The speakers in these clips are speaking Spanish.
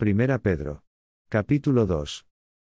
Primera Pedro. Capítulo 2.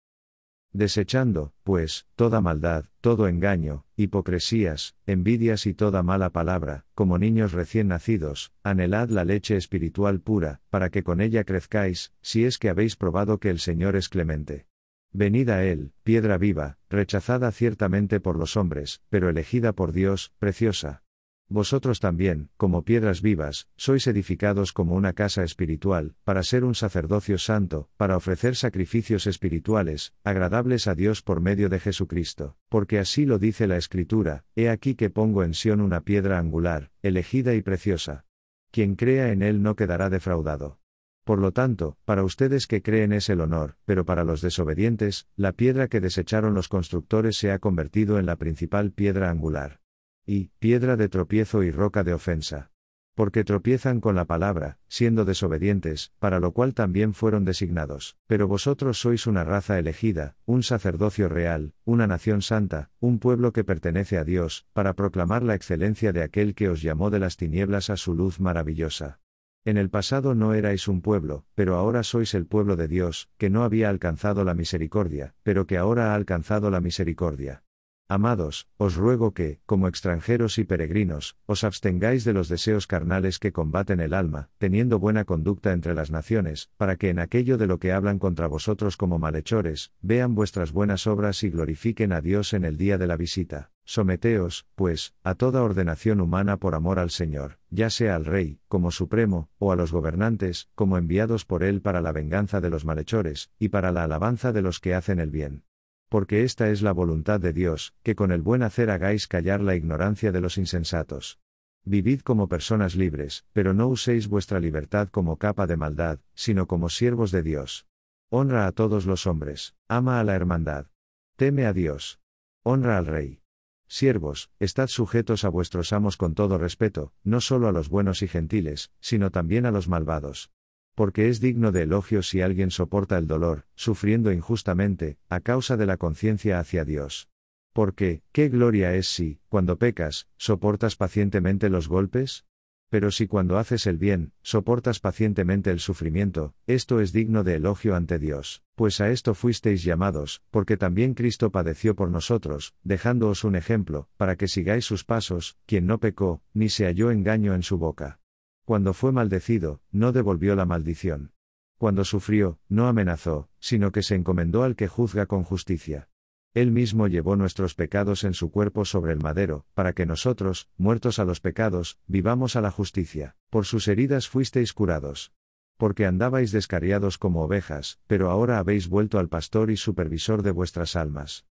Desechando, pues, toda maldad, todo engaño, hipocresías, envidias y toda mala palabra, como niños recién nacidos, anhelad la leche espiritual pura, para que con ella crezcáis, si es que habéis probado que el Señor es clemente. Venid a Él, piedra viva, rechazada ciertamente por los hombres, pero elegida por Dios, preciosa. Vosotros también, como piedras vivas, sois edificados como una casa espiritual, para ser un sacerdocio santo, para ofrecer sacrificios espirituales, agradables a Dios por medio de Jesucristo, porque así lo dice la Escritura: He aquí que pongo en Sión una piedra angular, elegida y preciosa. Quien crea en Él no quedará defraudado. Por lo tanto, para ustedes que creen es el honor, pero para los desobedientes, la piedra que desecharon los constructores se ha convertido en la principal piedra angular. Y, piedra de tropiezo y roca de ofensa. Porque tropiezan con la palabra, siendo desobedientes, para lo cual también fueron designados. Pero vosotros sois una raza elegida, un sacerdocio real, una nación santa, un pueblo que pertenece a Dios, para proclamar la excelencia de aquel que os llamó de las tinieblas a su luz maravillosa. En el pasado no erais un pueblo, pero ahora sois el pueblo de Dios, que no había alcanzado la misericordia, pero que ahora ha alcanzado la misericordia. Amados, os ruego que, como extranjeros y peregrinos, os abstengáis de los deseos carnales que combaten el alma, teniendo buena conducta entre las naciones, para que en aquello de lo que hablan contra vosotros como malhechores, vean vuestras buenas obras y glorifiquen a Dios en el día de la visita. Someteos, pues, a toda ordenación humana por amor al Señor, ya sea al Rey, como supremo, o a los gobernantes, como enviados por Él para la venganza de los malhechores, y para la alabanza de los que hacen el bien. Porque esta es la voluntad de Dios, que con el buen hacer hagáis callar la ignorancia de los insensatos. Vivid como personas libres, pero no uséis vuestra libertad como capa de maldad, sino como siervos de Dios. Honra a todos los hombres, ama a la hermandad. Teme a Dios. Honra al Rey. Siervos, estad sujetos a vuestros amos con todo respeto, no solo a los buenos y gentiles, sino también a los malvados. Porque es digno de elogio si alguien soporta el dolor, sufriendo injustamente, a causa de la conciencia hacia Dios. Porque, ¿qué gloria es si, cuando pecas, soportas pacientemente los golpes? Pero si cuando haces el bien, soportas pacientemente el sufrimiento, esto es digno de elogio ante Dios, pues a esto fuisteis llamados, porque también Cristo padeció por nosotros, dejándoos un ejemplo, para que sigáis sus pasos, quien no pecó, ni se halló engaño en su boca. Cuando fue maldecido, no devolvió la maldición. Cuando sufrió, no amenazó, sino que se encomendó al que juzga con justicia. Él mismo llevó nuestros pecados en su cuerpo sobre el madero, para que nosotros, muertos a los pecados, vivamos a la justicia. Por sus heridas fuisteis curados. Porque andabais descarriados como ovejas, pero ahora habéis vuelto al pastor y supervisor de vuestras almas.